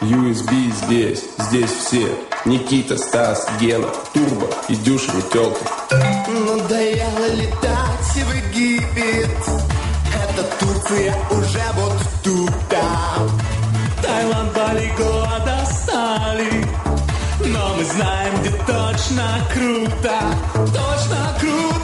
USB здесь, здесь все. Никита, Стас, Гена, Турбо и Дюшины тёлки. Надоело летать в Египет. Это Турция уже вот тут. Таиланд, Бали, Гоа достали. Но мы знаем, где точно круто. Точно круто.